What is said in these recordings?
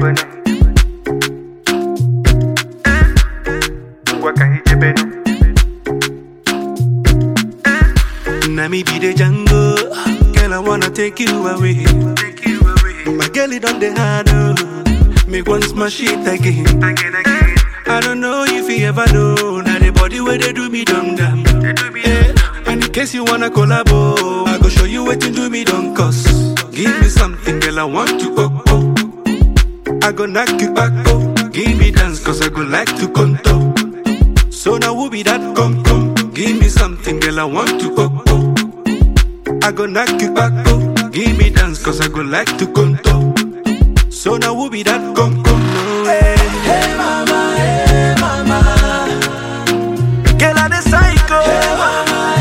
Me be the Django, girl I wanna take you away. My girl it on the hard, make one smash it again. I don't know if you ever know, now the body where they do me dumb. And in case you wanna collabo, I go show you what you do me don't cost. Give me something, girl I want to go. I go knock you back, give me dance, cause I go like to contour. So now who be that come? Give me something, girl I want to go. I go knock you back, give me dance, cause I go like to contour. So now who be that come? No way. Hey mama, girl I the psycho. Hey mama,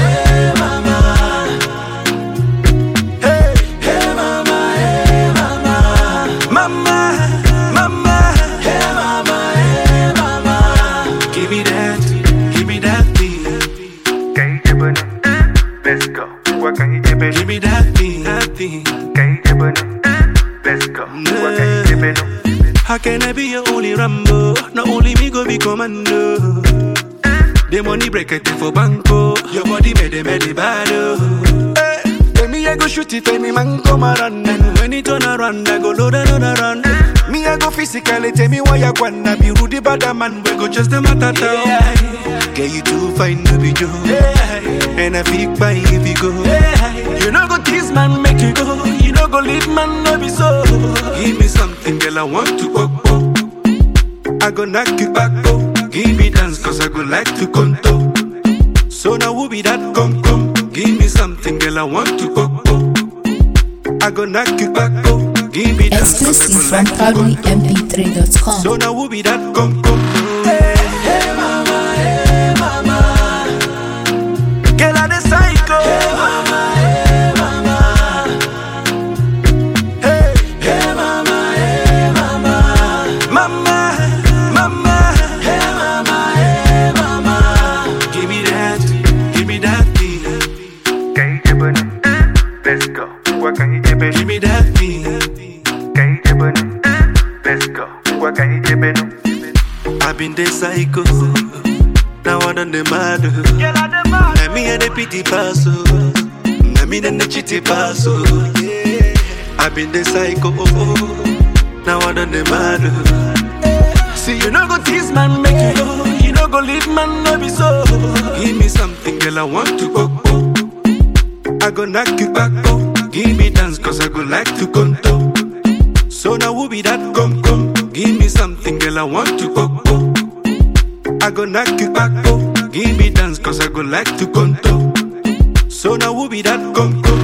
hey, hey mama, mama, hey mama, give me that thing. Let's go. Give me that thing. Let's go. How can I be your only Rambo? Not only me go be commando. The money break it for banco. Your body made it bad. Tell me I go shoot it, any man come around. And when it turn around, I go load another run. Me I go physically, tell me why you wanna be rude bad man. We go just the matter down. Get you too fine to be Joe. And I feel by if you go. You no go tease man, make you go. You no go leave man, no be so. Give me something, girl, I want to go. I go knock you back, give me dance, cause I go like to contour. So now who be that come? Give me something, girl, I want to go. I go knock you back, give me dance, cause I go Exclusive from like to contour. ProudlyMP3.com. So now who be that come? hey mama, Girl, I the psycho. hey mama, Hey, hey mama, mama, hey mama, give me that thing. Let's go. Give me that thing. Let's go. I've been the psycho. Now I done the mad. Now me and the pity pass. Now me and the chitty pass. I've been the psycho. Now I done the mad. See you no go tease man, make you go. You no go leave man, no be so. Give me something, girl, I want to go. I go knock you back, give me dance, cause I go like to contour. So now who be that come? Give me something, girl, I want to go. I go knock you back, give me dance, cause I go like to contour. So now who be that come?